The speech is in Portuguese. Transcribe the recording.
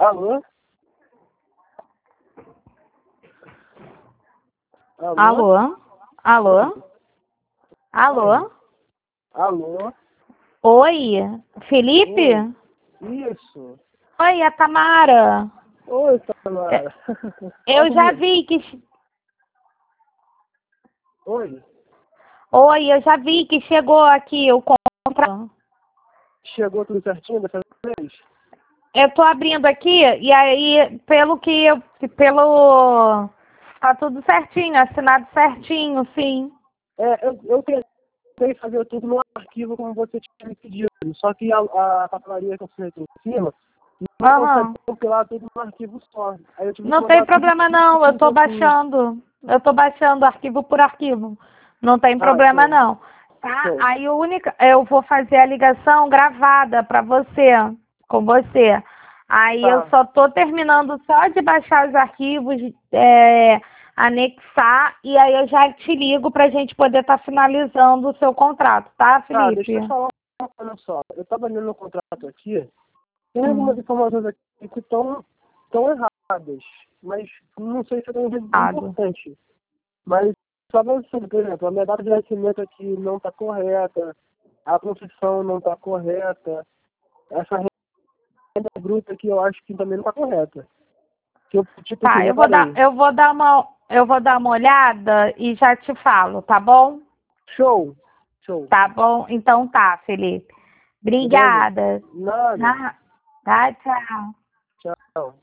Alô? Alô? Alô? Alô? Alô? Oi, Felipe? Isso. Oi, a Tamara. Oi, Tamara. Eu já vi que... Oi. Oi, eu já vi que chegou aqui o contrato. Chegou tudo certinho dessa vez? Eu tô abrindo aqui e aí, Tá tudo certinho, assinado certinho, sim. Eu tentei fazer tudo no arquivo como você tinha me pedido, só que a papelaria que eu fiz aqui em cima não consegue Aham. compilar tudo no arquivo só. Aí eu tive que Não tem mandar tudo problema não, eu um tô pouquinho. baixando. Eu tô baixando arquivo por arquivo. Não tem problema Show. não. Tá? Show. Aí eu vou fazer a ligação gravada para você, com você. Aí eu Tá. só tô terminando só de baixar os arquivos, anexar, e aí eu já te ligo pra gente poder estar finalizando o seu contrato, tá, Tá, deixa Felipe? eu falar uma coisa só. Eu tava lendo o contrato aqui, tem algumas Hum, informações aqui que estão erradas, mas não sei se é tão errado. importante. Mas só pra você, por exemplo, a minha data de nascimento aqui não está correta, a profissão não está correta, essa renda bruta aqui eu acho que também não está correta. Que eu, tipo assim, Tá, reparei. eu vou dar uma olhada e já te falo, tá bom? Show! Show! Tá bom? Então tá, Felipe. Beleza? Obrigada. Nada. Tá, tchau. Tchau.